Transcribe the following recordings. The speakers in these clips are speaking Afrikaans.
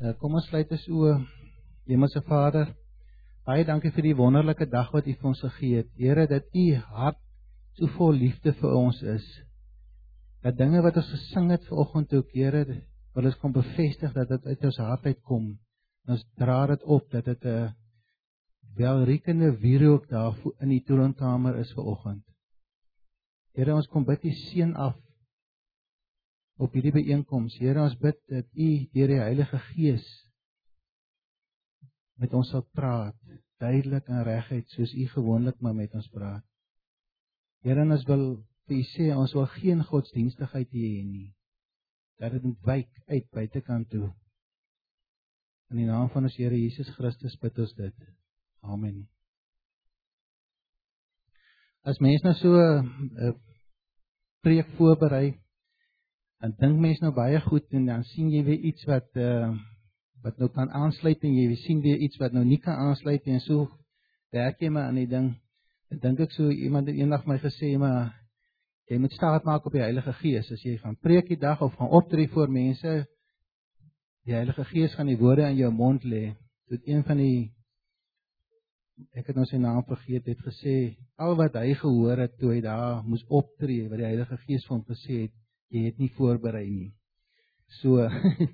Kom ons sluit ons oë. Hemelse Vader, baie dankie vir die wonderlike dag wat U vir ons gegee het. Here, dat U hart so vol liefde vir ons is. Dat dinge wat ons gesing het vanoggend ook, Here, wil ons kom bevestig dat dit uit ons hart uitkom. Ons dra dit op, dat dit 'n welriekende wierook daar in die troonkamer is vanoggend. Here, ons kom bid U seën af op hierdie byeenkoms. Here, ons bid dat U deur die Heilige Gees met ons sal praat, duidelik en reguit, soos U gewoonlik maar met ons praat. Here, ons wil vir U sê, ons wil geen godsdienstigheid hê nie. Dat dit moet wyk uit buitekant toe. In die naam van ons Here Jesus Christus bid ons dit. Amen. As mens nou so 'n preek voorberei, dan dink mens nou baie goed en dan sien jy weer iets wat nou kan aansluit en jy sien weer iets wat nou nie kan aansluit en so werk jy maar aan die ding. En dink ek so, iemand het eendag my gesê, maar jy moet staat maak op die Heilige Gees. As jy gaan preek die dag of gaan optree voor mense, die Heilige Gees gaan die woorde in jou mond lê. Tot een van die, ek het nou sy naam vergeet, het gesê, al wat hy gehoor het toe hy daar moes optree, wat die Heilige Gees vir hom gesê het, jy het nie voorberei nie. So,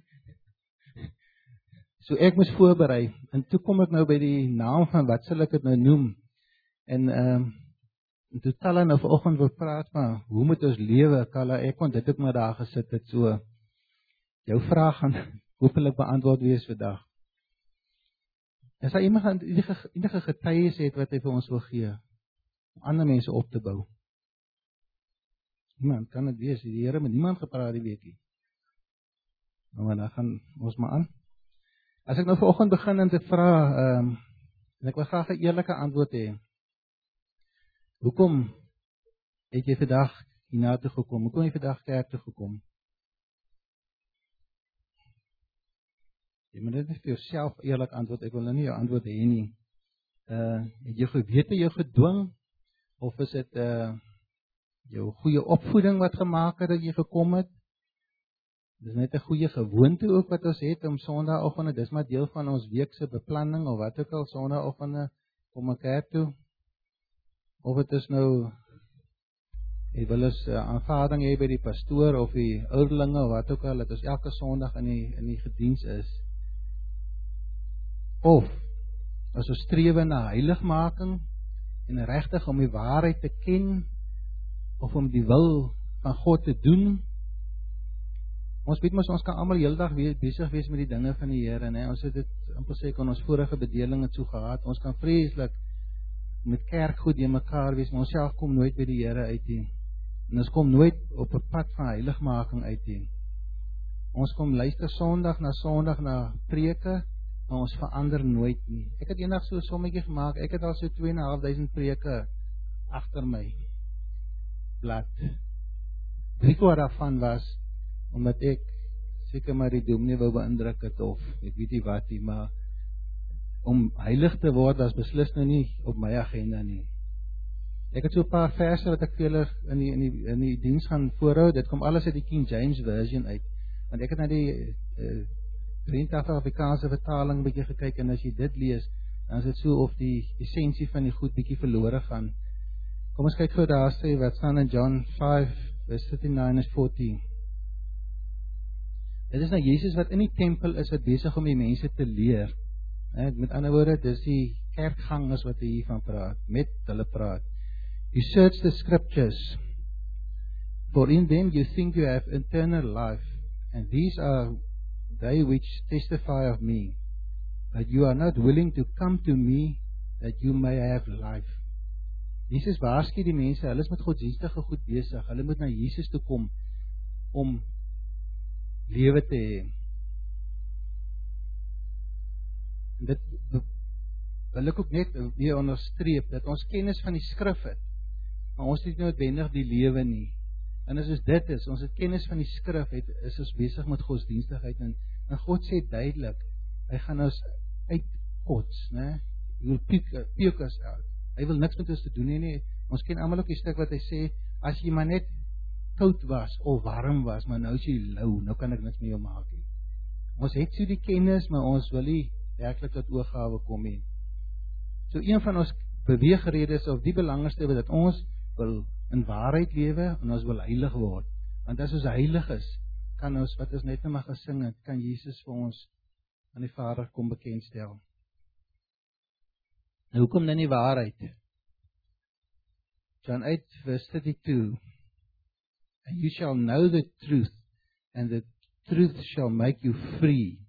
so ek moes voorberei, en toe kom ek nou by die naam van, wat sal ek het nou noem, en toe Kalla nou vanoggend wil praat, maar hoe moet ons lewe, Kalla, ek kon dit ook maar daar gesit het, so, jou vraag gaan hopelik beantwoord wees vandag. As daar iemand enige getuies het wat hy vir ons wil gee, om ander mense op te bou. Niemand kan dit wees, die Here met niemand gepraat die weekie. Maar dan gaan ons maar aan. As ek nou vanoggend begin en te vra, en ek wil graag 'n eerlike antwoord hê. Hoekom het jy vandag hierna toe gekom? Hoekom het jy vandag kerk toe gekom? Jy moet dit vir jouself eerlik antwoord, ek wil nou nie jou antwoord hê nie. Het jy gewete jou gedwing, of is dit jou goeie opvoeding wat gemaak het dat jy gekom het? Dis net 'n goeie gewoonte ook wat ons het om Sondagoggende, dis maar deel van ons weekse beplanning, of wat ook al, Sondagoggende kom ek kerk toe. Of het is nou, jy wil ons aanvaarding hê by die pastoor, of die ouderlinge, of wat ook al, dat ons elke Sondag in die gediens is. Of, as ons strewe na heiligmaking, en regtig om die waarheid te ken, of om die wil van God te doen. Ons weet mos, ons kan almal heeldag besig wees met die dinge van die Here, né? Ons het dit amper sê, kon ons vorige bedeling het so gehad, ons kan vreeslik met kerk goed in mekaar wees, maar ons self kom nooit by die Here uit nie. En ons kom nooit op 'n pad van heiligmaking uit nie. Ons kom luister Sondag na preke, maar ons verander nooit nie. Ek het eendag so 'n sommetjie gemaak, ek het al so 2.500 preke agter my blad. 3/4 daarvan was, omdat ek seker maar die dominee wou beïndruk het, of ek weet nie wat nie, maar om heilig te word, was beslis nou nie op my agenda nie. Ek het so 'n paar verse wat ek vir julle in die diens gaan voorhou, dit kom alles uit die King James version uit, want ek het na die 23 Afrikaanse vertaling bietjie gekyk, en as jy dit lees, dan is dit so of die essensie van die goed bietjie verlore gaan. Kom ons kyk gou daar sê, wat staan in John 5, verse 39-14. Dit is nou Jesus wat in die tempel is, wat besig om die mense te leer. Met ander woorde, dis die kerkgangers wat hy hiervan praat, met hulle praat. You search the scriptures, for in them you think you have eternal life, and these are they which testify of me, but you are not willing to come to me, that you may have life. Jesus waarsku die mense, hulle is met godsdienstige goed besig, hulle moet na Jesus toe kom, om lewe te hê. Dit wil ek ook net weer onderstreep, dat ons kennis van die skrif het, maar ons het nie noodwendig die lewe nie. En as ons dit is, ons het kennis van die skrif het, is ons besig met godsdienstigheid, en God sê duidelik, hy gaan ons uitkots, né? Hy wil piek ons uit. Hy wil niks met ons te doen nie. Ons ken almal ook die stuk wat hy sê, as jy maar net koud was, of warm was, maar nou is jy lou, nou kan ek niks met jou maak nie. Ons het so die kennis, maar ons wil nie werklik tot oorgawe kom nie. So een van ons beweegredes of die belangrikste dat ons wil in waarheid lewe en ons wil heilig word. Want as ons heilig is, kan ons, wat ons net nou maar gesing het, kan Jesus vir ons aan die Vader kom bekendstel. Nou, hoekom dan die waarheid? John 8 verse 32. And you shall know the truth, and the truth shall make you free.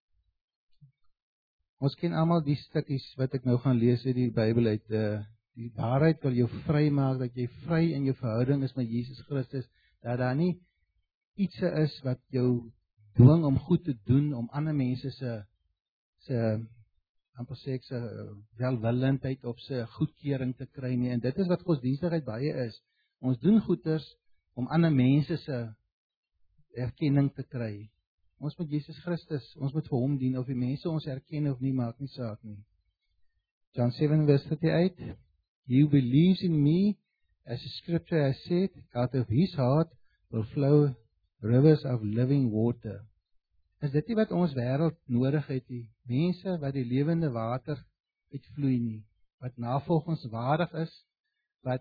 Ons ken almal die stukkies wat ek nou gaan lees uit die Bybel uit. Die waarheid wil jou vry maak, dat jy vry in jou verhouding is met Jesus Christus, dat daar nie iets is wat jou dwing om goed te doen, om ander mense se amper sê ek se welwillendheid of se goedkeuring te kry nie. En dit is wat godsdienstigheid baie is. Ons doen goeders om ander mense se erkenning te kry. Ons moet Jesus Christus, ons moet vir hom dien, of die mense ons erken of nie, maak nie saak nie. John 7 verse 38. He who believes in me, as the scripture has said, out of his heart will flow rivers of living water. Is dit nie wat ons wêreld nodig het nie? Mense wat die lewende water uitvloei nie, wat navolgingswaardig is, wat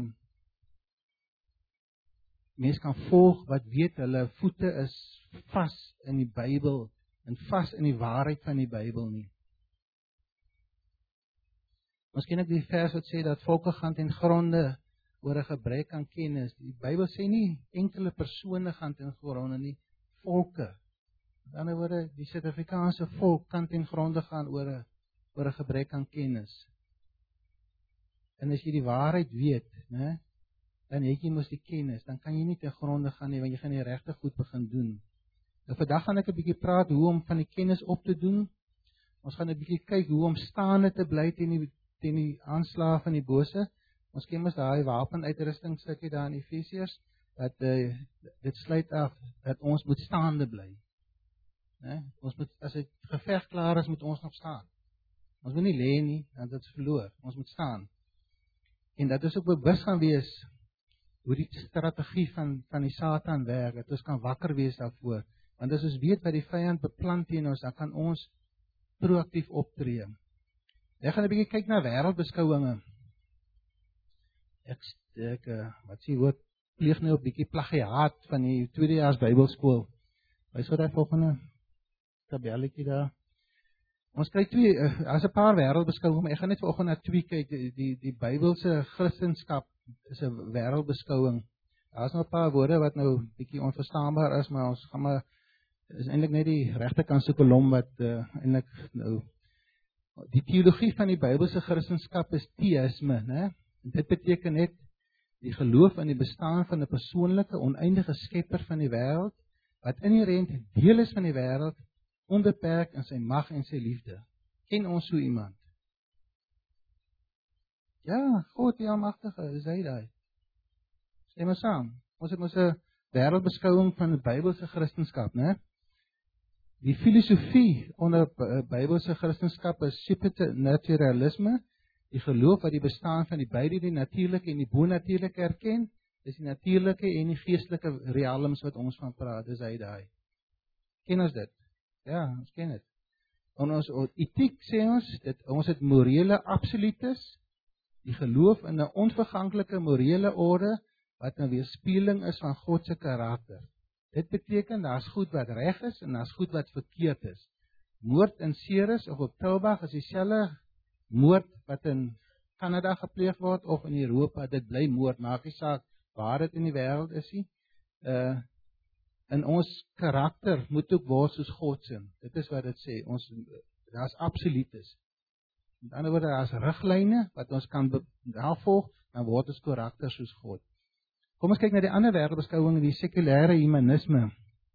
mense kan volg, wat weet hulle voete is vas in die Bybel en vas in die waarheid van die Bybel nie. Ons ken ook die vers wat sê dat volke gaan ten gronde oor 'n gebrek aan kennis. Die Bybel sê nie enkele persone gaan ten gronde nie, volke. Met ander woorde, die Suid-Afrikaanse volk kan ten gronde gaan oor 'n gebrek aan kennis. En as jy die waarheid weet, né, dan het jy mos die kennis, dan kan jy nie ten gronde gaan nie, want jy gaan die regte goed begin doen. Nou vandag gaan ek 'n bietjie praat hoe om van die kennis op te doen. Ons gaan 'n bietjie kyk hoe om staande te bly teen die aanslae van die bose. Ons ken mos daai wapenuitrusting stukkie daar in Efesiërs, dat dit sluit af dat ons moet staande bly. Ons moet, as dit geveg klaar is, moet ons nog staan. Ons moet nie lê nie, want dit is verloor. Ons moet staan. En dat ons ook bewus gaan wees hoe die strategie van die Satan werk, dat ons kan wakker wees daarvoor. Want as ons weet wat die vyand beplan teen ons, dan kan ons proaktief optree. Ek gaan 'n bietjie kyk na wêreldbeskouinge. Ek wat sê woord, pleeg nou 'n bietjie plagiaat van die tweedejaars Bybelskool. Wys wat daai volgende tabelletjie daar. Ons kry as 'n paar wêreldbeskouinge, maar ek gaan net vanoggend na twee kyk. Die Bybelse Christendom is 'n wêreldbeskouing. Daar's nog 'n paar woorde wat nou bietjie onverstaanbaar is, maar ons gaan maar is eintlik net die regte kant se kolom wat eintlik nou die teologie van die Bybelse Christendom is theïsme, né? Dit beteken net die geloof in die bestaan van 'n persoonlike, oneindige skepper van die wêreld, wat inherënt deel is van die wêreld, onbeperk in sy mag en sy liefde. Ken ons so iemand? Ja, God die Almagtige, is hy daai. Stem ons saam. Ons het mos 'n wêreldbeskouing van die Bybelse Christendom, né? Die filosofie onder Bybelse Christendom is supernaturalisme, die geloof wat die bestaan van die beide, die natuurlike en die bonatuurlike erken, dis die natuurlike en die geestelike realms wat ons van praat, dis hy daai. Ken ons dit? Ja, ons ken dit. En ons etiek sê ons het morele absolutes, die geloof in 'n onverganklike morele orde wat 'n weerspieëling is van God se karakter. Dit beteken daar's goed wat reg is en daar's goed wat verkeerd is. Moord in Ceres of op Tilbag is dieselfde moord wat in Kanada gepleeg word of in Europa, dit bly moord, maak nie saak waar dit in die wêreld is nie. In ons karakter moet ook word soos God se. Dit is wat dit sê. Daar's absolutes. Met ander woorde, daar's riglyne wat ons kan navolg, dan word ons karakter soos God. Kom ons kyk na die ander wêreldbeskouing, die sekulêre humanisme.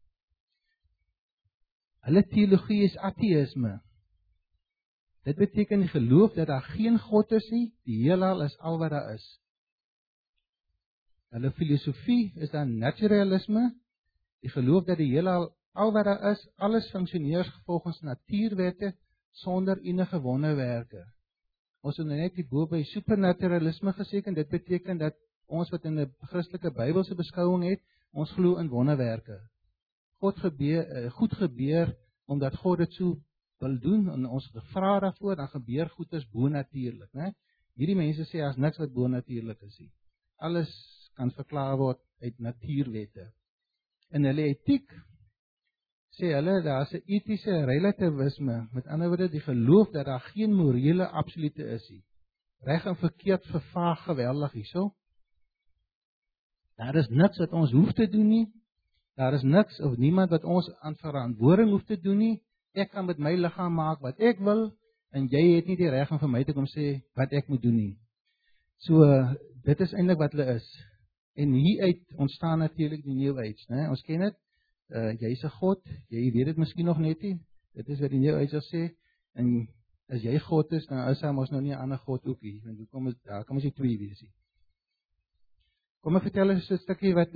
Hulle teologie is ateïsme. Dit beteken die geloof dat daar geen God is nie, die heelal is al wat daar is. Hulle filosofie is dan naturalisme, die geloof dat die heelal al wat daar is, alles funksioneer volgens natuurwette sonder enige wonderwerke. Ons het net die bo by supernaturalisme gesê, en dit beteken dat ons wat in 'n Christelike Bybelse beskouing het, ons glo in wonderwerke. Goed gebeur omdat God dit so wil doen, en ons gevra daarvoor, dan gebeur goeders bonatuurlik, né? Hierdie mense sê, as niks wat bonatuurlik is nie. Alles kan verklaar word uit natuurwette. In hulle etiek, sê hulle, daar is 'n etiese relativisme, met ander woorde, die geloof dat daar geen morele absolute is nie. Reg en verkeerd vervaag geweldig hierso. Daar is niks wat ons hoef te doen nie. Daar is niks of niemand wat ons aan verantwoording hoef te doen nie. Ek kan met my liggaam maak wat ek wil, en jy het nie die reg om vir my te kom sê wat ek moet doen nie. So, dit is eintlik wat hulle is. En hieruit ontstaan natuurlik die New Age, né? Ons ken dit. Jy is 'n God, jy weet dit miskien nog net nie. Dit is wat die New Age sê. En as jy God is, dan is daar mos nou nie 'n ander God ook nie. Want daar kan mos nie twee wees nie. Kom ek vertel eens 'n stukkie wat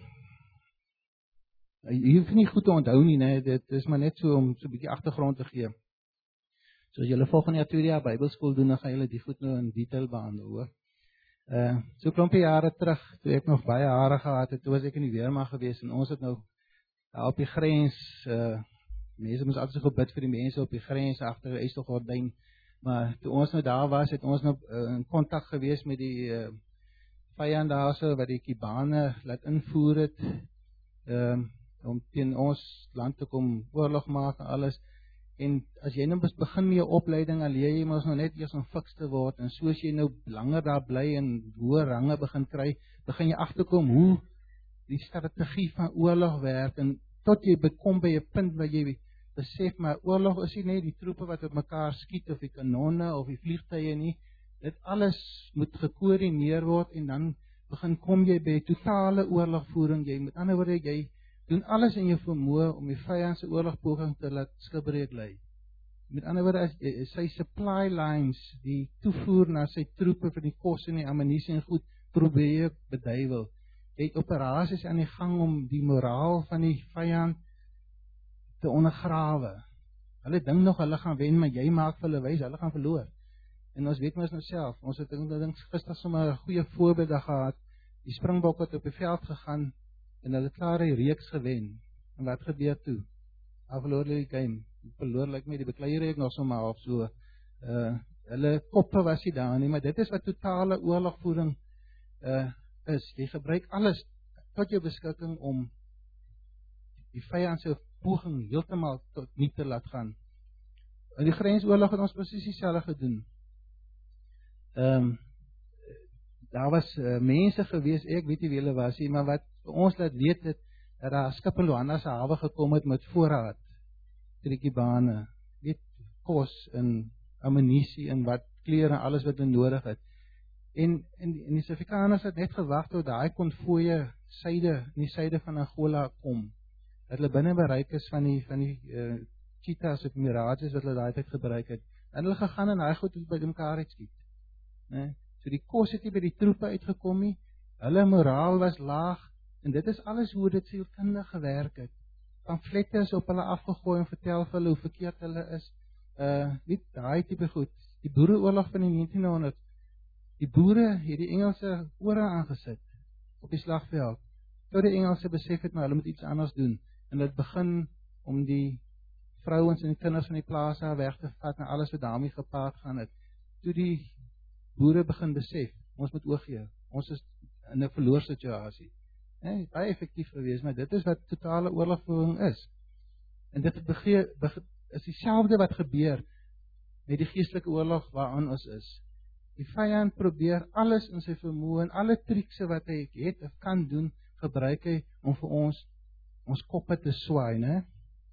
jy hoef nie goed te onthou nie, né? Dit is maar net so om so 'n bietjie agtergrond te gee. So as julle volgende jaar 2 jaar Bybelskool doen, dan gaan julle die goed nou in detail behandel, hoor. So klompie jare terug, toe ek nog baie hare gehad het, toe was ek in die weermag gewees, en ons het nou op die grens, mense moes altyd so gebid vir die mense op die grens, agter die ysgordyn, maar toe ons nou daar was, het ons nou in kontak gewees met die vyand daar so, wat die Kubane laat invoer het, om teen ons land te kom oorlog maak en alles. En as jy nou begin met jou opleiding, dan leer jy mos nou net eers om fiks te word, en soos jy nou langer daar bly en hoë range begin kry, begin jy agterkom hoe die strategie van oorlog werk, en tot jy bekom by 'n punt waar jy besef, maar oorlog is nie net die troepe wat op mekaar skiet, of die kanonne, of die vliegtuie nie, dit alles moet gekoördineer word, en dan kom jy by totale oorlogvoering. Jy, met ander woorde, jy doen alles in jou vermoë om die vyand se oorlogpoging te laat skibreek lê. Met ander woorde, as sy supply lines, die toevoer na sy troepe vir die kos en die ammunisie en goed, probeer beduiwel. Jy het operasies aan die gang om die moraal van die vyand te ondergrawe. Hulle dink nog hulle gaan wen, maar jy maak vir hulle wys, hulle gaan verloor. En ons weet mos nou self, ons het gister sommer 'n goeie voorbeeld gehad. Die Springbokke het op die veld gegaan en hulle klaar die reeks gewen. En wat gebeur toe? Verloor hulle die game. Verloor lyk my die bekleiereek nog sommer of so. Hulle koppe was nie daar nie, maar dit is wat totale oorlogvoering is. Jy gebruik alles tot jou beskikking om die vyand se poging heeltemal tot niet te laat gaan. In die grensoorlog het ons presies dieselfde gedoen. Daar was mense gewees, ek weet nie wie hulle was nie, maar wat ons laat weet het, dat daar skip in Luanda se hawe gekom het met voorraad, Kubane, weet kos en ammunisie en wat klere en alles wat hulle nodig het. En die Suid-Afrikaners het net gewag tot daai konvoë in die suide van Angola kom, dat hulle binne bereik is van die cheetahs of mirages wat hulle daai tyd gebruik het. En hulle gegaan en daai goed by mekaar uitskiet. So die kos het nie by die troepe uitgekom nie, hulle moraal was laag, en dit is alles hoe dit sielkundig gewerk het. Pamflette is op hulle afgegooi en vertel vir hulle hoe verkeerd hulle is. Weet, daai tipe goed. Die boereoorlog van die 1900, die boere het die Engelse ore aangesit op die slagveld, tot die Engelse besef het, maar hulle moet iets anders doen, en dit begin om die vrouens en die kinders van die plaas weg te vat, en alles wat daarmee gepaard gaan het. Toe die boere begin besef, ons moet oorgee, ons is in 'n verloorsituasie. Baie effektief gewees, maar dit is wat totale oorlogvoering is. En dit is dieselfde wat gebeur met die geestelike oorlog waaraan ons is. Die vyand probeer alles in sy vermoë en alle triekse wat hy het of kan doen, gebruik hy om vir ons koppe te swaai, né?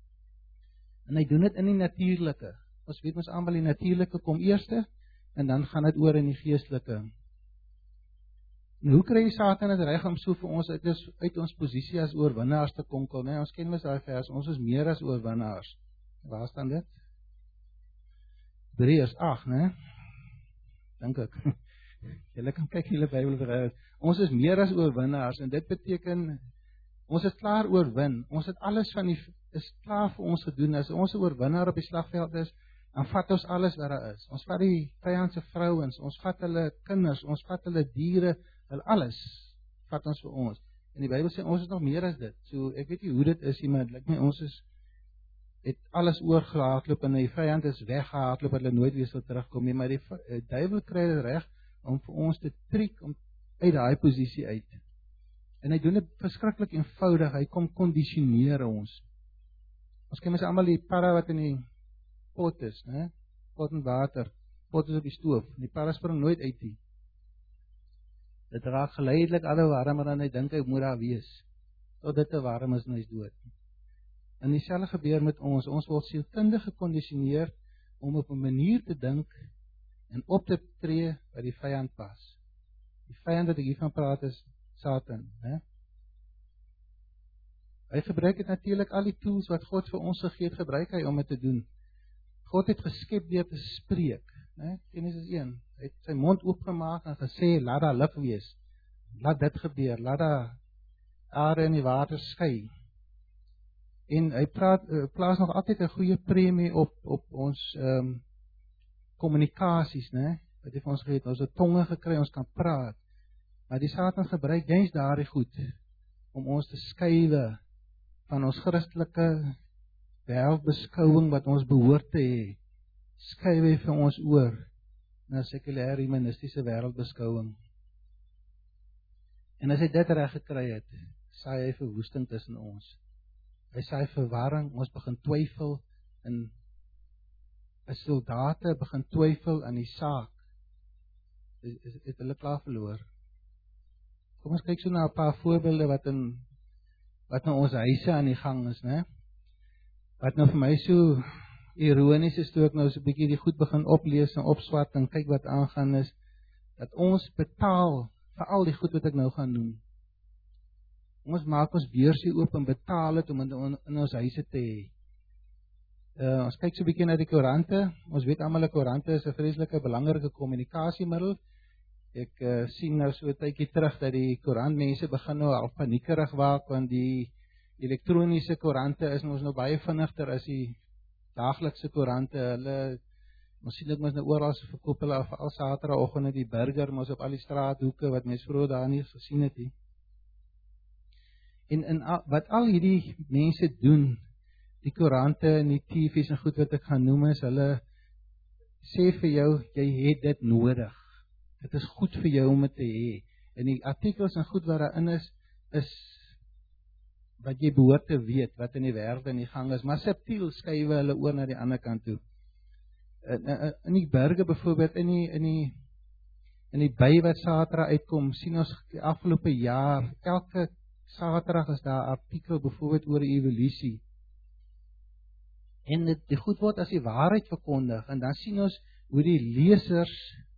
En hy doen dit in die natuurlike. Ons weet ons almal die natuurlike kom eerste, en dan gaan dit oor in die geestelike. En hoe kry Satan het reg om so vir ons uit ons posisie as oorwinnaars te konkel, né? Ons ken mos daai vers, ons is meer as oorwinnaars. Waar staan dit? Hebreërs 8, né? Dink ek. Julle kan kyk in julle Bybel. Ons is meer as oorwinnaars, en dit beteken ons het klaar oorwin. Ons het alles is klaar vir ons gedoen. As ons 'n oorwinnaar op die slagveld is, dan vat ons alles wat daar is. Ons vat die vyand se vrouens, ons vat hulle kinders, ons vat hulle diere, hulle alles vat ons vir ons. En die Bybel sê ons is nog meer as dit. So ek weet nie hoe dit is nie, maar dit lyk my ons is het alles oorgehardloop en die vyand is weggehardloop, dat hulle nooit weer sal terugkom nie, maar die duiwel kry dit reg om vir ons te triek om uit daai posisie uit. En hy doen dit verskriklik eenvoudig, hy kom kondisioneer ons. Ons ken mens almal die parra wat in die pot is, né? Pot en water, pot is op die stoof, en die parra spring nooit uit nie. Dit raak geleidelik alle warmer en hy dink hy moet daar wees, tot dit te warm is en hy is dood. En dieselfde gebeur met ons word sielkundig gekondisioneer om op 'n manier te dink en op te tree wat die vyand pas. Die vyand wat ek hiervan praat is Satan, né? Hy gebruik het natuurlik al die tools wat God vir ons gegee het, gebruik hy om dit te doen. God het geskep deur te spreek, né? Genesis 1. Hy het sy mond oopgemaak en gesê, laat daar lig wees. Laat dit gebeur, laat daar aarde en die water skei. En hy plaas nog altyd 'n goeie premie op ons kommunikasies, né? Wat hy vir ons gegee het, ons het tonge gekry, ons kan praat. Maar die Satan gebruik juist daardie goed om ons te skuwe van ons Christelike wêreldbeskouing wat ons behoort te hê. Skuwe vir ons oor na sekulêre humanistiese wêreldbeskouing. En as hy dit reg gekry het, saai hy verwoesting tussen ons. Hy saai verwarring, ons begin twyfel en as soldate begin twyfel aan die saak, het hulle klaar verloor. Kom ons kyk so na 'n paar voorbeelde wat nou ons huise aan die gang is, né? Wat nou vir my so ironies is, toe ek nou so 'n bietjie die goed begin oplees en opswat en kyk wat aangaan is, dat ons betaal vir al die goed wat ek nou gaan noem. Ons maak ons beursie oop en betaal het om in ons huise te hê. Ons kyk so 'n bietjie na die koerante. Ons weet almal 'n koerante is 'n vreeslike belangrike kommunikasiemiddel. Ek sien nou so 'n tydjie terug dat die koerantmense begin nou al paniekerig raak, want die elektroniese koerante is ons nou baie vinniger as die daaglikse koerante. Ons sien dit mos nou oral se verkoop hulle al Saterdagoggend die burger mos op al die straathoeke wat mens vroeër daar nie gesien het nie. En wat al hierdie mense doen, die koerante en die TV's en goed wat ek gaan noem is, hulle sê vir jou, jy het dit nodig. Dit is goed vir jou om dit te hê. En die artikels en goed wat daarin is wat jy behoort te weet, wat in die wêreld in die gang is, maar subtiel skuif hulle oor na die ander kant toe. In die burger byvoorbeeld, in die by wat Saterdag uitkom, sien ons die afgelope jaar, elke Saterdag is daar 'n artikel byvoorbeeld oor evolusie. En die goed word as die waarheid verkondig, en dan sien ons hoe die lesers,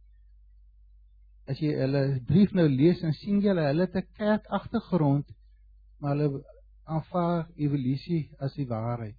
as jy hulle brief nou lees, en sien jy hulle het 'n kerk agtergrond, maar hulle aanvaar evolusie as die waarheid.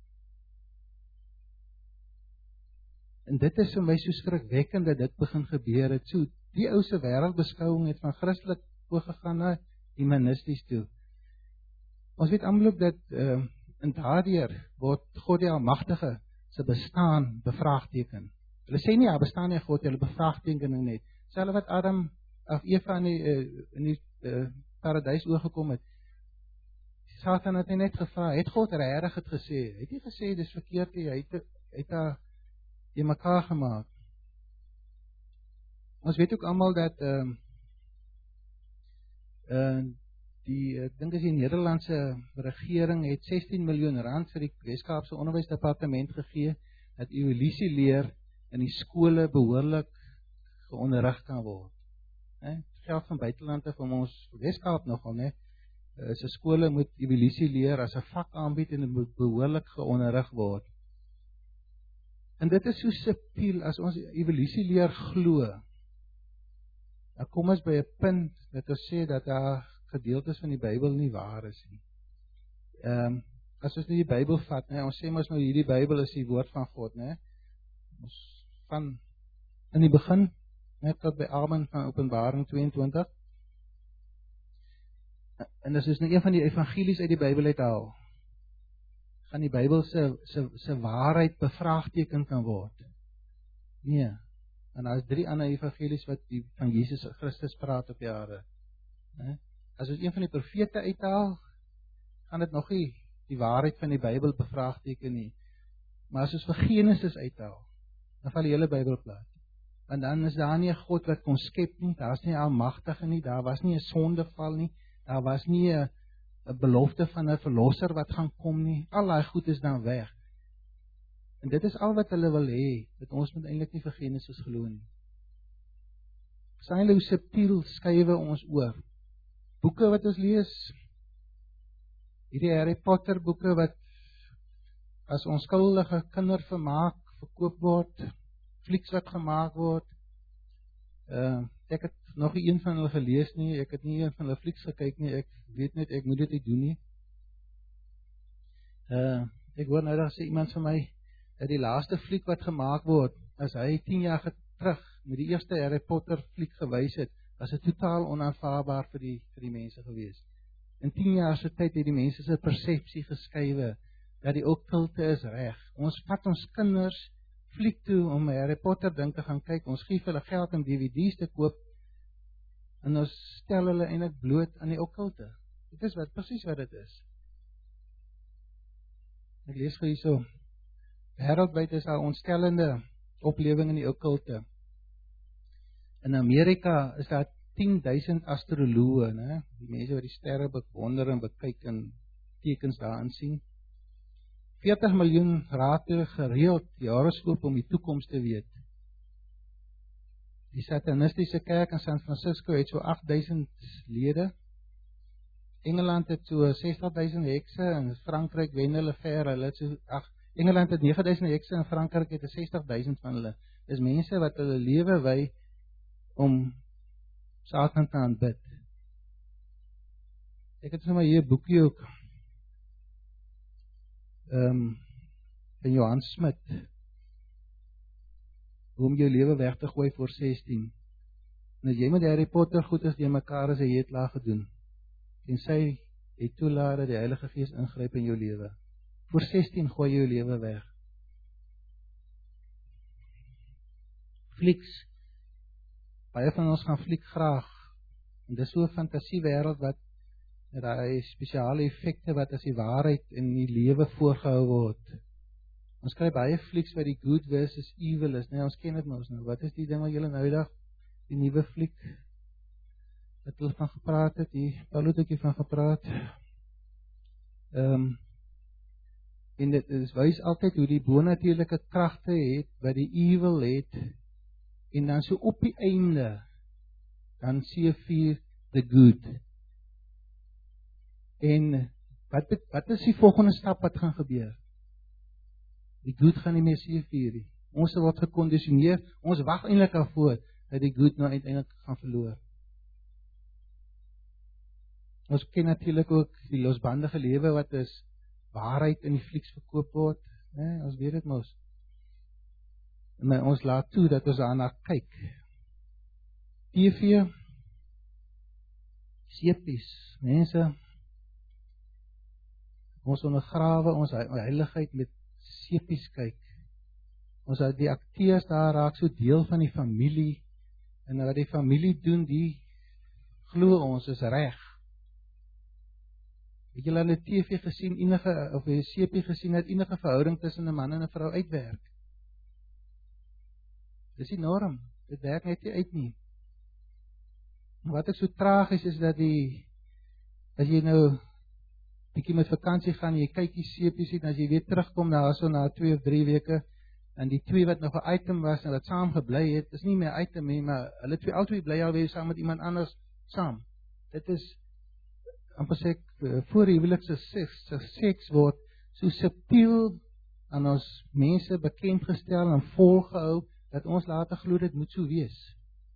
En dit is vir my so skrikwekkend dat dit begin gebeur het. So, die ou se wêreldbeskouing het van Christelik oorgegaan na humanisties toe. Ons weet almal ook dat in daardeur word God die Almagtige se bestaan bevraagteken. Hulle sê nie, bestaan nie God, hulle bevraagteken net. Selfs wat Adam of Eva in die paradys oorgekom het, Satan het net gevra, het God regtig het gesê? Het nie gesê, dis verkeerd, hy het daar die mekaar gemaak. Ons weet ook almal dat ek dink as die Nederlandse regering het 16 miljoen rand vir die Weskaapse Onderwysdepartement gegee, dat evolusie leer in die skole behoorlik geonderrig kan word. Geld van buitelande van ons Weskaap nogal, né? Sy skole moet evolusie leer as 'n vak aanbied en dit moet behoorlik geonderrig word. En dit is so subtiel as ons evolusie leer glo. Dan kom ons by 'n punt dat ons sê dat daar gedeeltes van die Bybel nie waar is nie. As ons die Bybel vat, ons sê mos nou hierdie Bybel is die woord van God, né? Ons van in die begin net tot by Amen van Openbaring 22. En as ons nou een van die evangelies uit die Bybel uithaal, gaan die Bybel se waarheid bevraagteken kan word. Nee. En daar is 3 ander evangelies wat van Jesus Christus praat op die aarde. As ons een van die profete uithaal, gaan dit nog nie die waarheid van die Bybel bevraagteken nie. Maar as ons vir Genesis uithaal, dan val die hele Bybel plat. Want dan is daar nie 'n God wat kon skep nie, daar is nie 'n almagtige nie, daar was nie 'n sondeval nie, daar was nie 'n belofte van 'n verlosser wat gaan kom nie. Al daai goed is dan weg. En dit is al wat hulle wil hê, dat ons moet eintlik nie vir Genesis glo nie. Sien hulle hoe subtiel skuwe ons oor. Boeke wat ons lees, hierdie Harry Potter boeke wat as onskuldige kindervermaak verkoop word, flieks wat gemaak word. Ek het nog nie een van hulle gelees nie, ek het nie een van hulle flieks gekyk nie, ek weet net, ek moet dit nie doen nie. Ek hoor nou dat sê iemand vir my, dat die laaste fliek wat gemaak word, as hy 10 jaar terug met die eerste Harry Potter fliek gewys het, was dit totaal onaanvaarbaar vir die mense gewees. In 10 jaar se tyd het die mense se persepsie geskuiwe, dat die okkulte is reg. Ons vat ons kinders fliek toe om 'n Harry Potter ding te gaan kyk, ons gee hulle geld om DVD's te koop, en ons stel hulle eintlik bloot aan die okkulte. Dit is presies wat dit is. Ek lees vir hierso, wêreldwyd is daar ontstellende oplewing in die okkulte. In Amerika is daar 10.000 astrologe, né? Die mense wat die sterre bewonder en bekyk en tekens daarin sien. 40 miljoen raadpleeg gereeld die horoskoop om die toekoms te weet. Die satanistiese kerk in San Francisco het so 8.000 lede. Engeland het so 60.000 hekse en Frankryk wen hulle ver. Engeland het 9.000 hekse en Frankryk het 60.000 van hulle. Dis mense wat hulle lewe wy om Satan te aanbid. Ek het sommer hier 'n boekie ook van Johan Smit, hoe om jou lewe weg te gooi voor 16. En as jy met Harry Potter goed is die mekaar as jy het laag gedoen, en sy het toelaat dat die Heilige Gees ingryp in jou lewe. Voor 16 gooi jy jou lewe weg. Flieks. Baie van ons gaan fliek graag. En dis so 'n fantasiewêreld wat met daai spesiale effekte wat as die waarheid in die lewe voorgehou word. Ons kry baie flieks wat die good versus evil is, nee, ons ken dit mos nou. Wat is die ding wat julle nou dag, die nuwe fliek, wat hulle van gepraat het, die Paulus het van gepraat. En dit wys altyd hoe die bonatuurlike kragte het, wat die evil het, en dan so op die einde, dan C4 the good. En wat is die volgende stap wat gaan gebeur? Die good gaan nie meer C4 nie. Ons word gekondisioneer, ons wag eintlik daarvoor, dat die good nou uiteindelik gaan verloor. Ons ken natuurlik ook die losbandige lewe wat is waarheid in die flieks verkoop word. Nee, ons weet dit mos. Maar ons laat toe dat ons daarna kyk. TV, sepies, mense, ons ondergrawe ons heiligheid met sepies kyk. Ons het die akteurs daar raak so deel van die familie, en wat die familie doen, die glo ons is reg. Het julle al 'n TV gesien, of 'n sepie gesien, dat enige verhouding tussen 'n man en 'n vrou uitwerk? Dis enorm, dit werk net nie uit nie. Wat ek so tragies is dat as jy nou bietjie met vakansie gaan, jy kyk die sepies en as jy weer terugkom daarso na 2 of 3 weke, en die 2 wat nog 'n item was en wat saam gebly het, is nie meer item nie, maar hulle albei bly alweer saam met iemand anders saam. Dit is amper sê voor die huwelikse seks word so subtiel aan ons mense bekend gestel en volgehou, dat ons later glo dit moet so wees.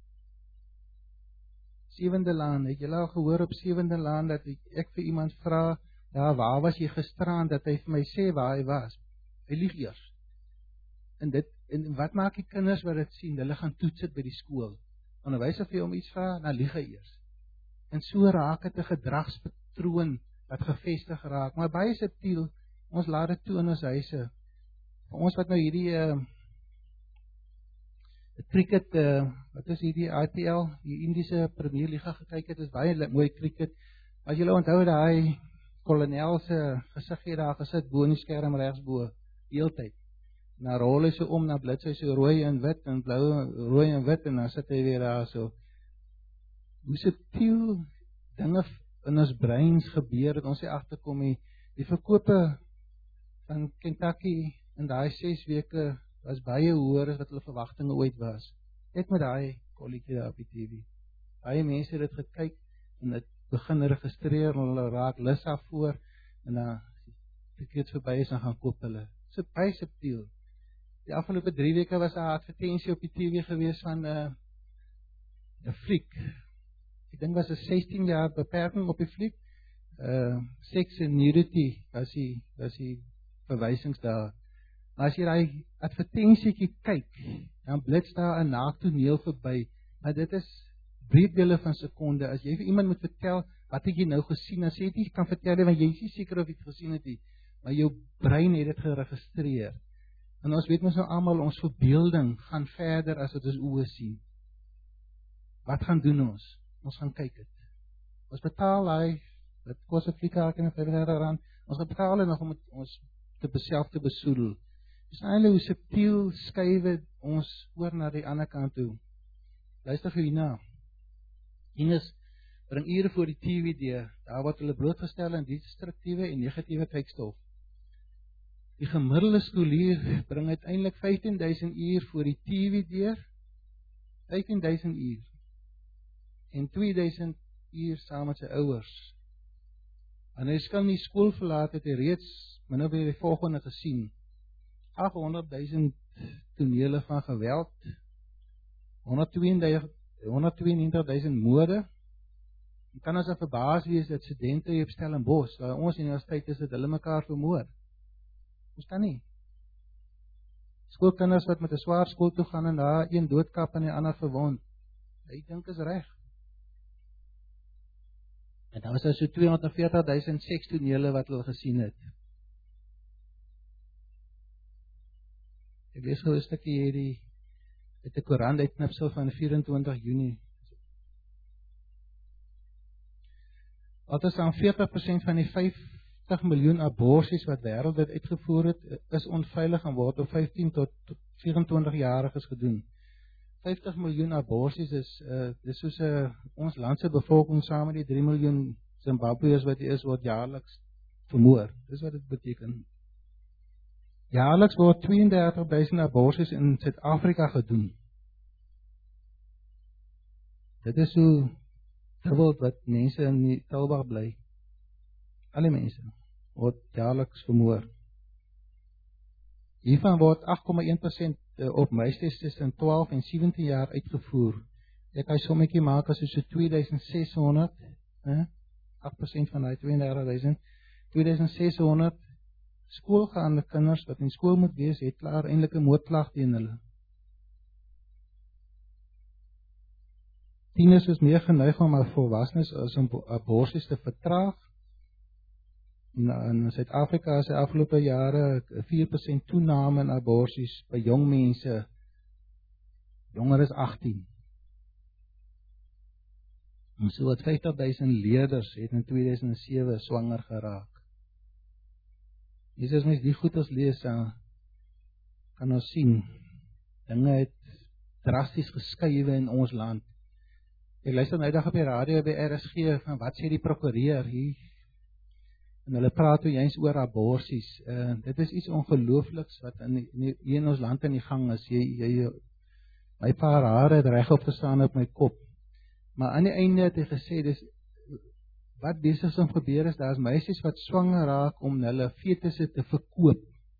7de laan, het julle al gehoor op 7de laan, dat ek vir iemand vra, ja, waar was jy gisteraan, dat hy vir my sê waar hy was? Hy lieg eers. En wat maak die kinders wat dit sien? Hulle gaan toets dit by die skool. Onderwyser vir hom iets vra, dan lieg hy eers. En so raak dit 'n gedragspatroon wat gevestig raak, maar baie subtiel, ons laat dit toe in ons huise. Vir ons wat nou hierdie cricket, wat is hierdie IPL, die Indiese Premier Liga gekyk het, is baie mooi cricket. As julle onthou, daai kolonel se gesig het daar gesit, bo in die skerm regsbo, die hele tyd. Na rol hy so om, na blits hy so rooi en wit, en blou, rooi en wit, en dan sit hy weer daar so. Hoe subtiel dinge in ons breins gebeur, dat ons nie agterkom nie. Die verkope van Kentucky in daai 6 weke was baie hoër as wat hulle verwagtinge ooit was. Net met daai kolletjie daar op die TV. Baie mense het dit gekyk en dit begin registreer en hulle raak lus daarvoor en dan tickets verby is en gaan koop hulle. So baie subtiel. Die afgelope 3 weke was 'n advertensie op die TV gewees van 'n fliek. Ek dink was 'n 16 jaar beperking op die fliek. Sex and nudity was die verwysings daar. Maar as jy daai advertensietjie kyk, dan blits daar 'n naaktoneel verby. Maar dit is breekdele van sekonde. As jy vir iemand moet vertel wat het jy nou gesien, dan sê jy nie kan vertel nie, want jy is nie seker of jy dit gesien het nie, maar jou brein het dit geregistreer. En ons weet mos nou almal, ons verbeelding gaan verder as wat ons oë sien. Wat gaan doen ons? Ons gaan kyk dit. Ons betaal hy, dit kos 'n fliekaartjie en R35. Ons betaal hy nog om ons self te besoedel. Dis eintlik hoe subtiel skuif ons oor na die ander kant toe. Luister vir hierna. Ines bring ure voor die TV deur. Daar word hulle blootgestel aan destruktiewe en negatiewe kykstof. Die gemiddelde skoolier bring uiteindelik 15.000 uur voor die TV deur. 15.000 uur. En 2.000 uur saam met sy ouers. En hy skil nie skool verlaat het hy reeds min of meer die volgende gesien. 800.000 tonele van geweld, 192.000 moorde. Jy kan as 'n verbaas wees dat studente hier op Stellenbosch, waar ons universiteit is, dat hulle mekaar vermoor. Ons kan nie. Skoolkinders wat met 'n swaar skool toe gaan en daar een doodkap en die ander verwond. Hy dink is reg. En daar was so 240.000 sekstonele wat hulle gesien het. Ek lees gou 'n stukkie hierdie uit 'n koerant uitknipsel van 24 Junie. Altes aan 40% van die 50 miljoen aborsies wat wêreldwyd uitgevoer het, is onveilig en word op 15 tot 24-jariges gedoen. 50 miljoen aborsies is soos ons land se bevolking saam met die 3 miljoen Zimbabweërs wat hier is, word jaarliks vermoor. Dis wat dit beteken. Jaarliks word 32.000 aborsies in Suid-Afrika gedoen. Dit is hoe dubbel wat mense in die Tilburg bly. Alle mense word jaarliks vermoor. Hiervan word 8,1% op meisies tussen 12 en 17 jaar uitgevoer. Ek kan sommetjie maak as so 2600, 8% van daai 32.000, 2600 skoolgaande kinders wat in skool moet wees, het klaar eintlik 'n moordklag teen hulle. Tieners is meer geneig om as volwassenes as aborsies te vertraag. In Suid-Afrika is die afgelope jare 4% toename in aborsies by jong mense, jonger as 18. En so wat 50.000 leerders het in 2007 swanger geraak. As mens die goed as lees, kan ons sien, dinge het drasties geskuif in ons land. Ek luister nou dag op die radio by RSG van wat sê die prokureur hier, en hulle praat hoe eens oor aborsies. Dit is iets ongeloofliks wat hier in ons land in die gang is. My paar hare het reg opgestaan op my kop. Maar aan die einde het hy gesê, wat besig om gebeur is, daar is meisies wat swanger raak om hulle fetusse te verkoop.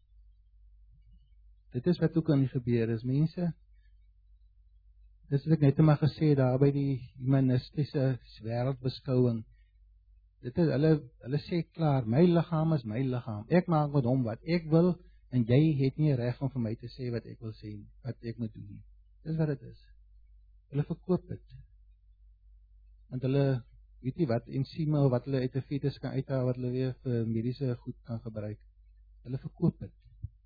Dit is wat ook aan die gebeur is, mense. Dit is wat ek net maar gesê, daar by die humanistiese wêreldbeskouing. Dit is, hulle sê klaar, my liggaam is my liggaam. Ek maak met hom wat ek wil, en jy het nie reg om vir my te sê wat ek wil sê, wat ek moet doen. Dis wat dit is. Hulle verkoop dit. Want hulle weet nie wat ensieme of wat hulle uit 'n fetus kan uithaal wat hulle weer vir mediese goed kan gebruik. Hulle verkoop dit.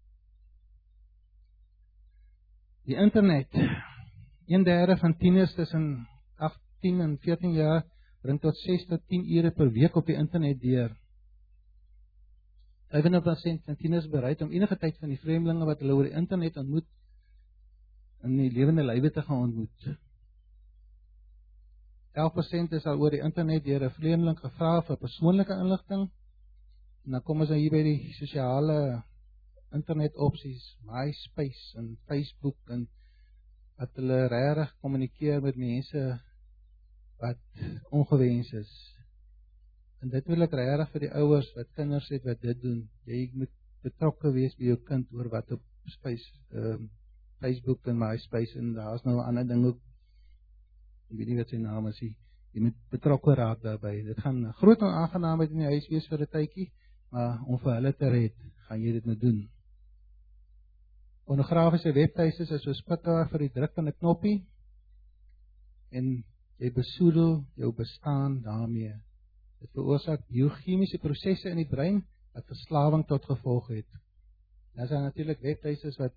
Die internet. 1/3 van tieners tussen 18 en 14 jaar bring tot 6 tot 10 ure per week op die internet deur. 95% van tieners bereid om enige tyd van die vreemdelinge wat hulle oor die internet ontmoet, in die lewende lywe te gaan ontmoet. 11% is al oor die internet deur 'n vreemdeling gevra vir persoonlike inligting. En dan kom ons hier by die sosiale internet opsies, MySpace en Facebook, en wat hulle regtig kommunikeer met mense wat ongewens is. En dit wil ek regtig vir die ouers wat kinders het wat dit doen. Jy moet betrokke wees by jou kind oor wat op Facebook en MySpace, en daar is nou 'n ander ding ook, ek weet nie wat sy naam is, jy moet betrokke raak daarby. Dit gaan 'n groot onaangenaamheid in die huis wees vir 'n tydjie, maar om vir hulle te red, gaan jy dit moet doen. Pornografiese webtuistes is so spitbaar vir die druk van 'n knoppie, en jy besoedel jou bestaan daarmee. Dit veroorsaak biochemiese prosesse in die brein wat verslawing tot gevolg het. Daar zijn natuurlik webtuistes wat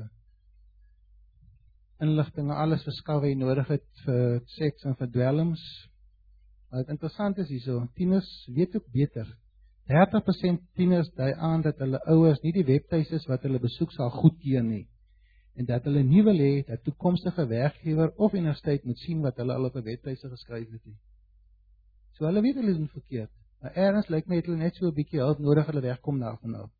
inligting en alles verskaf wat jy nodig het vir seks en vir dwelms. Maar het interessant is hierso, tieners weet ook beter. 30% tieners dui aan dat hulle ouers nie die webtuistes wat hulle besoek sal goedkeur nie, en dat hulle nie wil hê dat toekomstige werkgewer of universiteit moet sien wat hulle al op 'n webtuiste geskryf het nie. So hulle weet hulle doen verkeerd, maar ergens lyk my het hulle net so 'n bietjie hulp nodig, hulle wegkom daarvan af.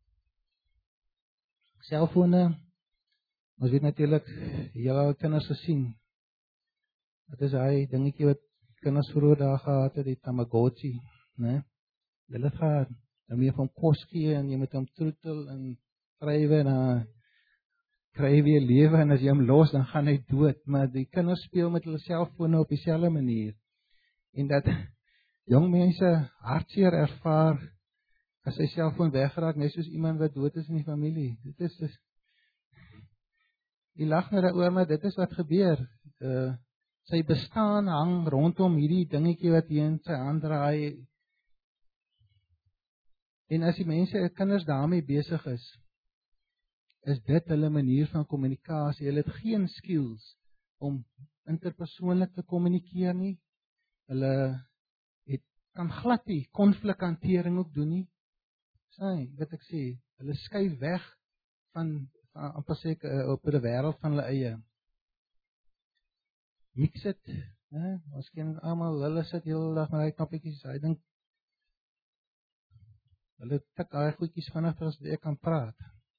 Selfone, ons weet natuurlik, julle al kinders gesien, wat is hy dingetjie wat kinders vroeër daar gehad het, die Tamagotchi, né? Hulle gaan daarmee van kos gee, en jy moet hom troetel en drywe, en dan kry hy weer lewe, en as jy hom los, dan gaan hy dood. Maar die kinders speel met hulle selfone op dieselfde manier, en dat jong mense hartseer ervaar as sy selfoon weggeraak, net soos iemand wat dood is in die familie. Dit is dus, die lag nou daaroor, maar dit is wat gebeur. Sy bestaan hang rondom hierdie dingetjie wat hier in sy hand draai. En as die mense, kinders daarmee besig is dit hulle manier van kommunikasie. Hulle het geen skills om interpersoonlik te kommunikeer nie. Hulle kan glad nie konflikhantering ook doen nie. Sien, wat ek sê, hulle skuif weg van amper sê op 'n wêreld van hulle eie. Mix it, ons ken almal, hulle sit heel dag met hy knoppietjies, hy dink hulle tik daai goedjies vinnig as jy kan praat.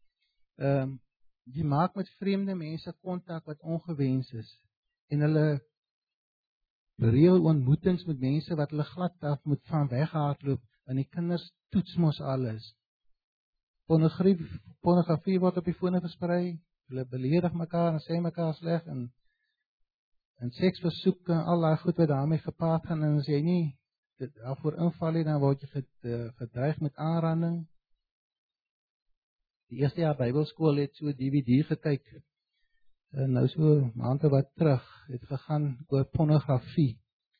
Jy maak met vreemde mense kontak wat ongewens is, en hulle reël ontmoetings met mense wat hulle glad af moet van weghardloop, en die kinders toets mos alles. Pornografie word op die fone versprei, hulle beledig mekaar en sê mekaar sleg, en seksversoeke en al daai goed wat daarmee gepaard gaan, en as jy nie daarvoor inval nie, dan word jy gedreig met aanranding. Die eerste jaar Bybelskool het so DVD gekyk, en nou so maande wat terug, het gegaan oor pornografie.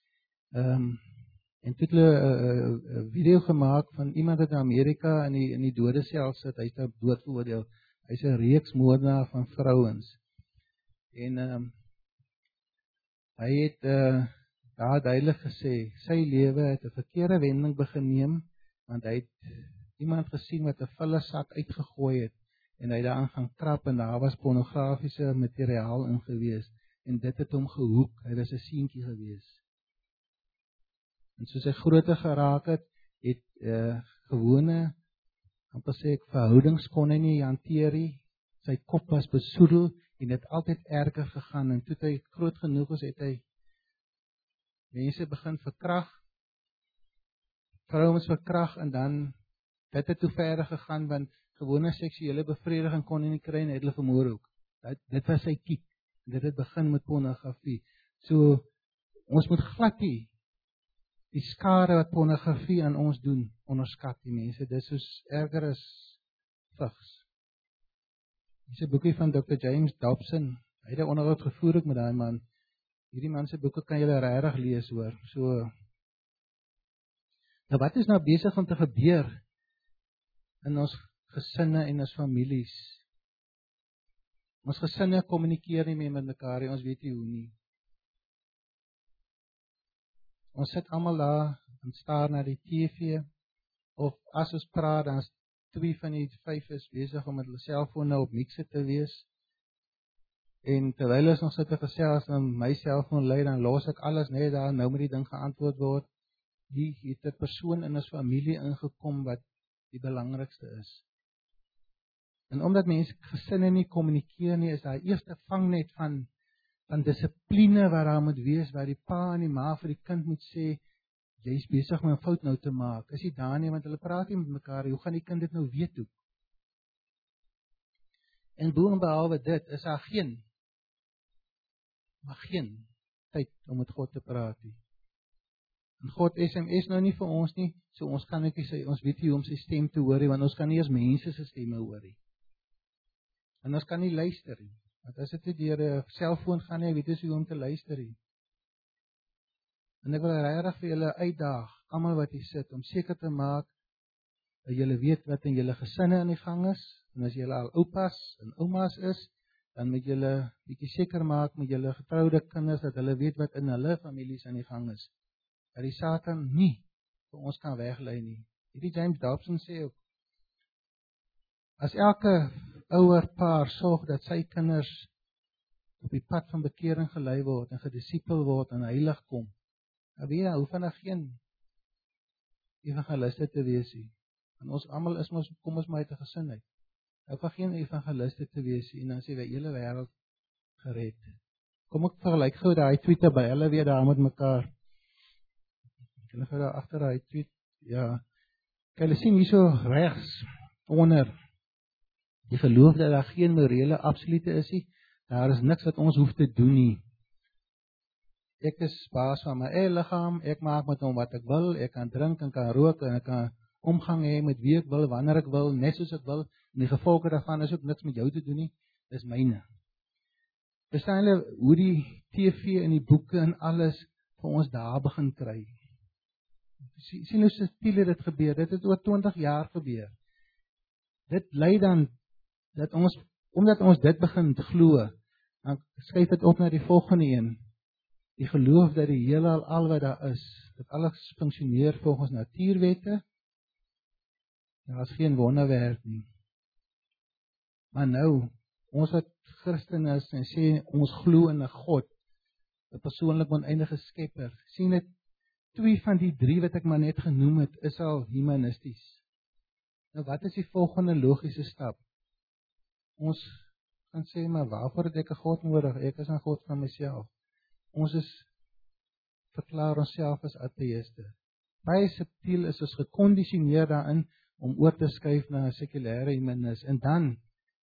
En toe het hulle 'n video gemaak van iemand wat in Amerika in die dodesel sit, hy is nou dood veroordeel. Hy's 'n reeksmoordenaar van vrouens. En hy het daar duidelik gesê, sy lewe het 'n verkeerde wending begin neem, want hy het iemand gesien wat 'n vullersak uitgegooi het, en hy daaraan gaan krap, en daar was pornografiese materiaal in gewees, en dit het hom gehoek, hy was 'n seentjie gewees. En soos hy groter geraak het, gewone, amper sê ek, verhoudings kon hy nie hanteer nie, sy kop was besoedel, en het altyd erger gegaan, en toe hy groot genoeg is, het hy mense begin verkrag, vrouens verkrag, en dan dit het toe verder gegaan, want gewone seksuele bevrediging kon hy nie kry, en het hulle vermoor ook. Dit was sy kiek, dit het begin met pornografie. So, ons moet glad nie die skade wat pornografie aan ons doen, onderskat die mense, dit is soos erger as vigs. Hier is 'n boekie van Dr. James Dobson, hy het 'n onderhoud gevoer ook met daai man. Hierdie man se boeke kan jy regtig lees hoor. So, nou wat is nou besig om te gebeur in ons gesinne en ons families? Ons gesinne kommunikeer nie meer met mekaar, ons weet nie hoe nie. Ons sit almal daar en staar na die TV, of as ons praat, dan 2 van die 5 is besig om met hulle selfone op mikse te wees. En terwyl ons nog sit te gesels en my selfoon lui, dan los ek alles net daar, nou moet die ding geantwoord word. Hier het 'n persoon in ons familie ingekom wat die belangrikste is. En omdat mense gesinne nie kommunikeer nie, is daar eerste vangnet van dissipline wat daar moet wees, waar die pa en die ma vir die kind moet sê, jy is besig om 'n fout nou te maak. Is jy daar nie, want hulle praat nie met mekaar, hoe gaan die kind dit nou weet hoe? En boonbehalwe dit, is daar geen tyd om met God te praat nie. En God SMS nou nie vir ons nie, so ons kan net sê, ons weet nie hoe om sy stem te hoor nie, want ons kan nie eens mense se stemme hoor nie. En ons kan nie luister nie, want as dit deur 'n selfoon gaan nie, weet jy hoe om te luister nie. En ek wil regtig vir julle uitdaag, almal wat hier sit, om seker te maak, dat julle weet wat in julle gesinne aan die gang is, en as julle al oupas en oumas is, dan moet julle bietjie seker maak met julle getroude kinders, dat hulle weet wat in hulle families aan die gang is. Dat die Satan nie vir ons kan weglei nie. Hierdie James Dobson sê ook, as elke ouer paar sorg dat sy kinders op die pad van bekering gelei word en gedisipel word en heilig kom, dan weet jy, hoef hulle geen evangeliste te wees nie. En ons almal is mos, kom ons maar uit 'n gesin uit. Hoef geen evangeliste te wees nie, en dan sê die hele wêreld gered. Kom ek vergelyk gou daai tweete by hulle weer daar met mekaar. Hulle gaan daar agter daai tweet, ja. Kyk, hulle sien hierso regs onder die geloof dat daar geen morele absolute is nie. Daar is niks wat ons hoef te doen nie. Ek is baas van my eie liggaam, ek maak met hom wat ek wil, ek kan drink en kan rook en ek kan omgang hê met wie ek wil, wanneer ek wil, net soos ek wil, en die gevolge daarvan is ook niks met jou te doen nie, dis myne. Verstaan julle hoe die TV en die boeke en alles vir ons daar begin kry? Sien hoe subtiel dit gebeur, dit het oor 20 jaar gebeur. Dit lei dan, dat ons, omdat ons dit begin glo, dan skuif dit op na die volgende een. Die geloof dat die heelal al wat daar is, dat alles funksioneer volgens natuurwette, daar is geen wonderwerk nie. Maar nou, ons wat Christen is en sê ons glo in 'n God, 'n persoonlik oneindige skepper, sien dit 2 van die 3 wat ek maar net genoem het, is al humanisties. Nou wat is die volgende logiese stap? Ons kan sê, maar waarvoor het ek 'n God nodig? Ek is 'n God van myself. Ons verklaar onsself as ateïste. Baie subtiel is ons gekondisioneer daarin om oor te skuif na 'n sekulêre humanis. En dan,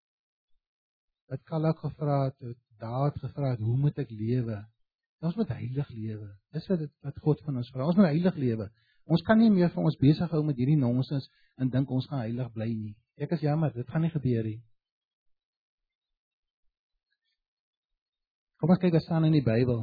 wat Kalak gevra het, Daad gevra het, hoe moet ek lewe? Ons moet heilig lewe. Dis wat God van ons vra. Ons moet heilig lewe. Ons kan nie meer vir ons besig hou met hierdie nonsens en dink ons gaan heilig bly nie. Ek is jammer, dit gaan nie gebeur nie. Kom ons kyk wat staan in die Bybel.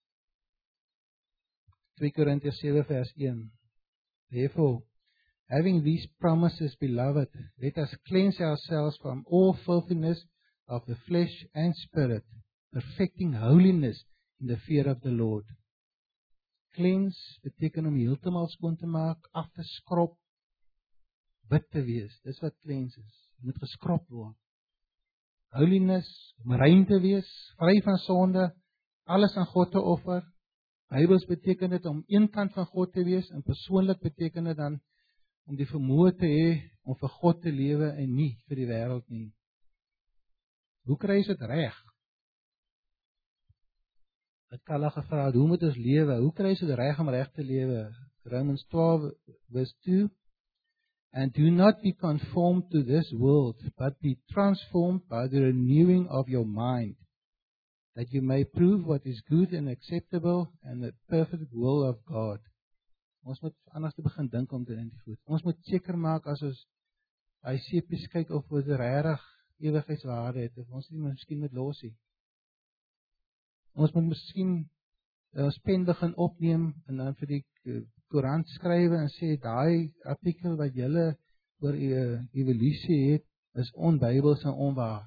2 Korintiërs 7 vers 1. Therefore, having these promises, beloved, let us cleanse ourselves from all filthiness of the flesh and spirit, perfecting holiness in the fear of the Lord. Cleanse beteken om heeltemal skoon te maak, af te skrob, wit te wees. Dis wat cleanse is. Jy moet geskrob word. Holiness, om rein te wees, vry van sonde, alles aan God te offer. Bybels beteken dit om eenkant van God te wees, en persoonlik beteken dit dan om die vermoë te hê om vir God te lewe en nie vir die wêreld nie. Hoe kry jy dit reg? Het Kalla gevra, hoe moet ons lewe? Hoe kry jy dit reg om reg te lewe? Romans 12 verse 2. And do not be conformed to this world, but be transformed by the renewing of your mind, that you may prove what is good and acceptable and the perfect will of God. Ons moet anders te begin dink om te identifiseer. Ons moet seker maak as ons hy sepies kyk of ons regtig ewigheidswaarde het, of ons nie miskien moet los nie. Ons moet miskien ons pen begin opneem en dan vir die koerant skrywe en sê, daai artikel wat julle oor evolusie het, is onbybels en onwaar.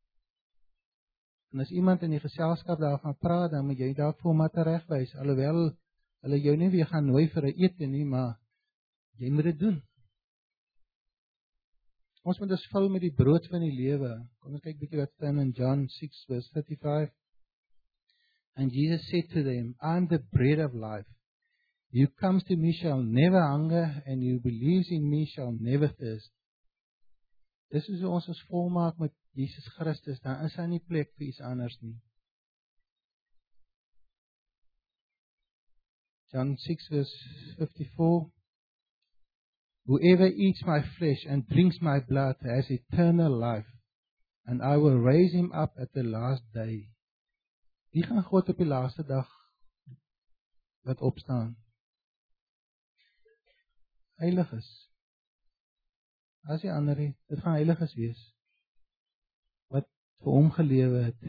En as iemand in die geselskap daarvan praat, dan moet jy daarvoor maar teregwys, alhoewel hulle jou nie weer gaan nooi vir 'n ete nie, maar jy moet dit doen. Ons moet ons vul met die brood van die lewe. Kom ons kyk bietjie wat staan in John 6 verse 35. And Jesus said to them, I'm the bread of life. You comes to me shall never hunger, and you believes in me shall never thirst. Dis is hoe ons volmaak met Jesus Christus, dan is daar nie plek vir iets anders nie. John 6 verse 54. Whoever eats my flesh and drinks my blood has eternal life, and I will raise him up at the last day. Wie gaan God op die laaste dag laat opstaan? Heiliges. As die ander, dit gaan heiliges wees, wat vir hom gelewe het.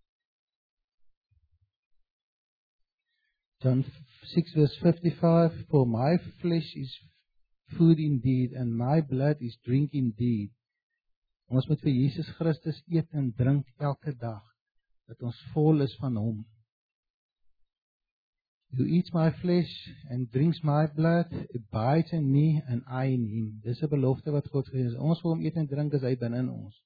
John 6 verse 55, For my flesh is food indeed, and my blood is drink indeed. Ons moet vir Jesus Christus eet en drink elke dag, dat ons vol is van hom. Who eats my flesh and drinks my blood, abides in me and I in him. Dis 'n belofte wat God gegee het. Ons wil hom eet en drink as hy binne in ons.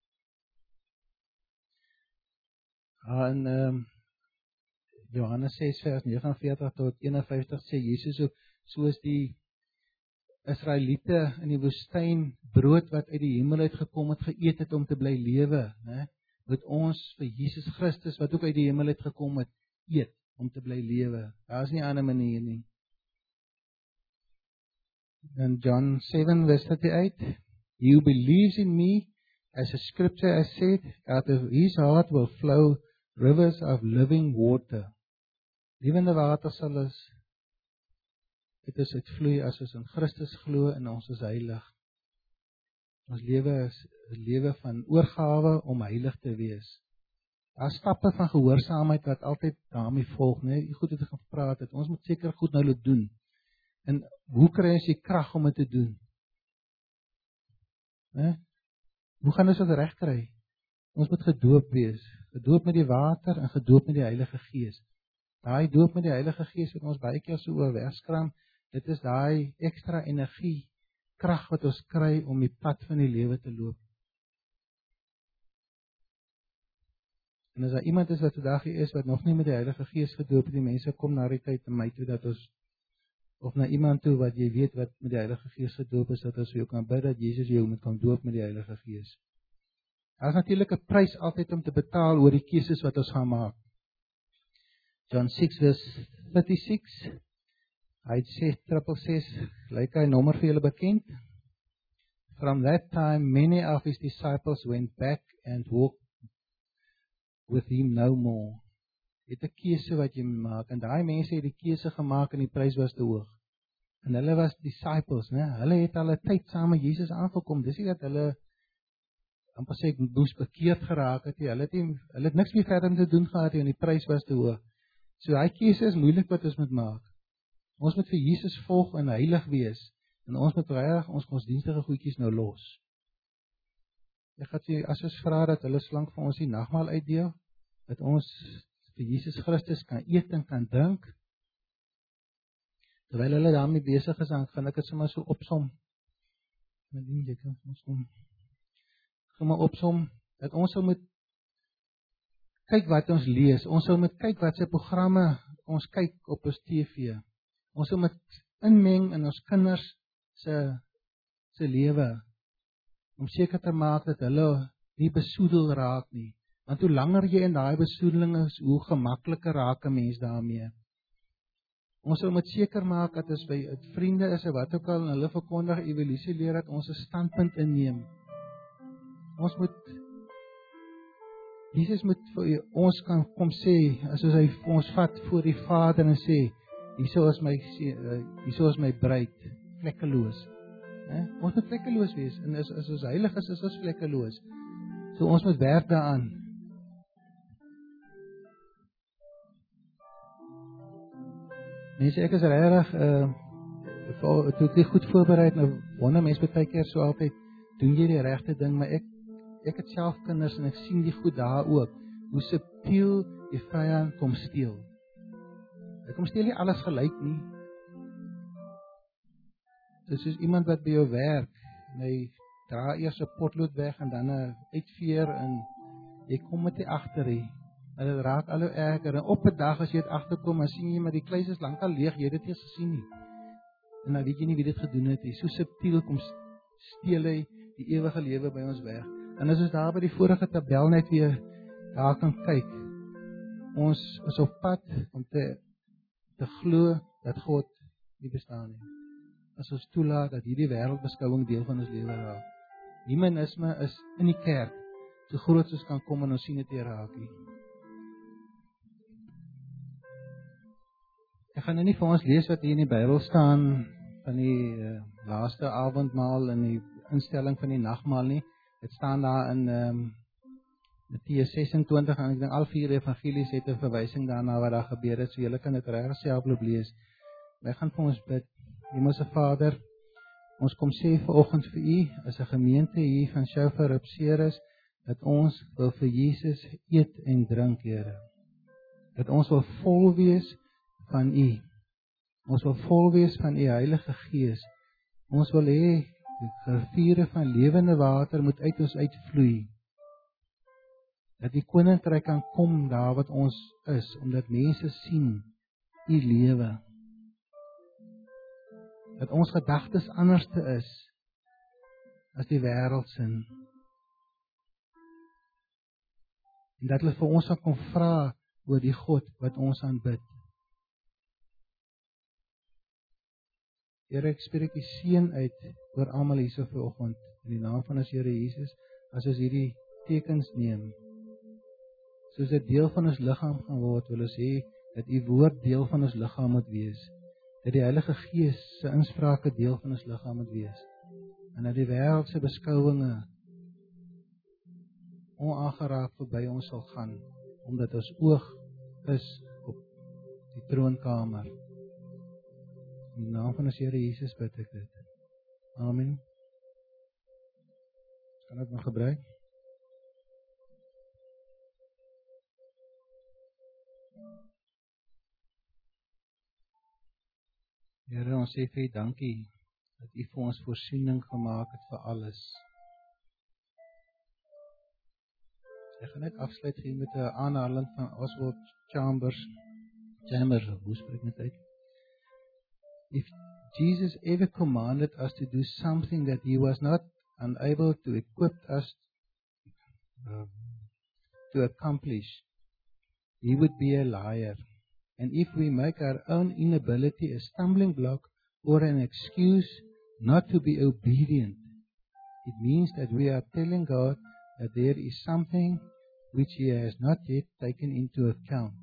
En Johannes 6 vers 49 tot 51 sê Jesus soos die Israeliete in die woestyn brood wat uit die hemel uit gekom het geëet het om te bly lewe, né? Moet ons vir Jesus Christus wat ook uit die hemel uit gekom het eet om te bly lewe. Daar is nie 'n ander manier nie. In John 7 verse 38, He who believes in me, as the scripture has said, out of his heart will flow rivers of living water. Lewende water sal dit uitvloei as ons in Christus glo en ons is heilig. Ons lewe is 'n lewe van oorgawe om heilig te wees. Daar stappe van gehoorsaamheid wat altyd daarmee volg, né? Goed het gepraat het. Ons moet seker goed nou dit doen. En hoe kry ons die krag om dit te doen? Né? Hoe gaan ons dit reg kry? Ons moet gedoop wees. Gedoop met die water en gedoop met die Heilige Gees. Daai doop met die Heilige Gees wat ons baie keer so oorwegskram, dit is daai ekstra energie, krag wat ons kry om die pad van die lewe te loop. En as daar iemand is wat vandag hier is wat nog nie met die Heilige Gees gedoop het, die mense kom na die tyd na my toe dat ons, of na iemand toe wat jy weet wat met die Heilige Gees gedoop is, dat ons jou kan bid dat Jesus jou moet kan doop met die Heilige Gees. Daar is natuurlik 'n prys altyd om te betaal oor die keuses wat ons gaan maak. John 6 verse 36, hy sê 666, lyk hy nommer vir julle bekend. From that time many of his disciples went back and walked with him no more. Dit is 'n keuse wat jy maak, en daai mense het die keuse gemaak en die prys was te hoog. En hulle was disciples, né? Hulle het al 'n tyd saam met Jesus aangekom. Dis nie dat hulle amper sê moes bekeerd geraak het nie. Hulle het niks meer verder om te doen gehad nie en die prys was te hoog. So daai keuse is moeilik wat ons moet maak. Ons moet vir Jesus volg en heilig wees. En ons moet regtig ons godsdienstige goedjies nou los. Ek gaan sê, as ons vra dat hulle slank vir ons die nagmaal uitdeel, dat ons vir Jesus Christus kan eet en kan drink, terwyl hulle daarmee besig is, dan gaan ek dit sommer so opsom. Gaan maar opsom, dat ons sal moet kyk wat ons lees, ons sal moet kyk wat se programme ons kyk op ons TV. Ons sal moet inmeng in ons kinders se lewe, om seker te maak dat hulle nie besoedel raak nie. Want hoe langer jy in daai besoedeling is, hoe gemakliker raak 'n mens daarmee. Ons sal moet seker maak dat as by vriende is, wat ook al, en hulle verkondig evolusie leer, dat ons 'n standpunt inneem. Ons moet, Jesus moet vir ons kan kom sê, as hy ons vat voor die Vader en sê, hierso is my bruid, vlekkeloos. Ons moet vlekkeloos wees, en as ons heilig is ons vlekkeloos. So ons moet werk daaraan. Mense, ek is regtig, toe ek dit goed voorbereid, nou wonder mense baie keer so altyd, doen jy die regte ding, maar ek het self kinders en ek sien die goed daar ook, hoe subtiel die vyand kom steel. Hy kom steel nie alles gelyk nie. Dit is iemand wat by jou werk, en hy dra eers 'n potlood weg en dan 'n uitveer en jy kom met die agter hier. En dit raak al hoe erger. En op 'n dag as jy dit agterkom, dan sien jy maar die kluis is lankal leeg, jy het dit eers gesien nie. En dan weet jy nie wie dit gedoen het nie. So subtiel kom steel hy die ewige lewe by ons weg. En as ons daar by die vorige tabel net weer daar kan kyk, ons is op pad om te glo dat God nie bestaan nie. As ons toelaat dat hierdie wêreldbeskouing deel van ons lewe raak. Humanisme is in die kerk so groot soos kan kom en ons sien dit nie raak nie. Ek gaan nou nie vir ons lees wat hier in die Bybel staan van die laaste avondmaal en die instelling van die nagmaal nie. Dit staan daar in Matteus 26 en ek dink al 4 evangelies het 'n verwysing daarna wat daar gebeur het, so julle kan dit reg self loop lees. Ek gaan vir ons bid. Hemelse Vader, ons kom sê vanoggend vir U as 'n gemeente hier van Shofar op Ceres dat ons wil vir Jesus eet en drink, Here. Dat ons wil vol wees van U. Ons wil vol wees van U Heilige Gees. Ons wil hê die riviere van lewende water moet uit ons uitvloei. Dat die koninkryk kan kom daar wat ons is, omdat mense sien U lewe. Dat ons gedagtes anders te is as die wêreld se. En dat hulle vir ons kan vra oor die God wat ons aanbid. Here, ek spreek die seën uit oor almal hierso vanoggend in die naam van ons Here Jesus, as ons hierdie tekens neem. Soos dit deel van ons liggaam gaan word, wil ons hê dat U woord deel van ons liggaam moet wees. Dat die Heilige Gees se insprake deel van ons liggaam moet wees. En dat die wêreld se beskouinge onaangeraak verby ons sal gaan, omdat ons oog is op die troonkamer. In die naam van ons Here Jesus bid ek dit. Amen. Kan ek maar gebruik? Here, ons sê vir U dankie dat U vir ons voorsiening gemaak het vir alles. Ek gaan net afsluit hier met 'n aanhaling van Oswald Chambers, hoe spreek ek dit uit? If Jesus ever commanded us to do something that He was not unable to equip us to accomplish, He would be a liar. And if we make our own inability a stumbling block or an excuse not to be obedient, it means that we are telling God that there is something which He has not yet taken into account.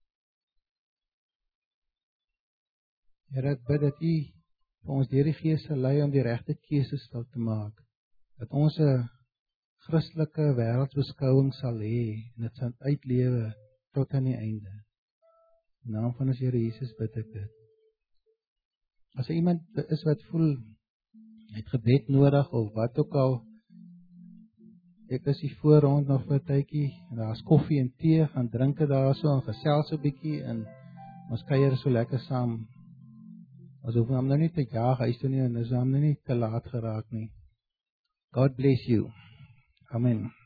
Here, ek bid dat U vir ons deur die Gees sal lei om die regte keuses te maak. Dat ons 'n Christelike wêreldbeskouing sal hê en dit sal uitlewe tot aan die einde. In naam van ons Here Jesus bid ek dit. As iemand is wat voel, het gebed nodig of wat ook al, ek is hier voor rond nog vir 'n tydjie, en daar is koffie en tee, gaan drink dit daarso, en gesels so 'n bietjie, en ons kuier so lekker saam. Ons hoef hom nou nie te jaag, hy is toe nie, en is hom nou nie te laat geraak nie. God bless you. Amen.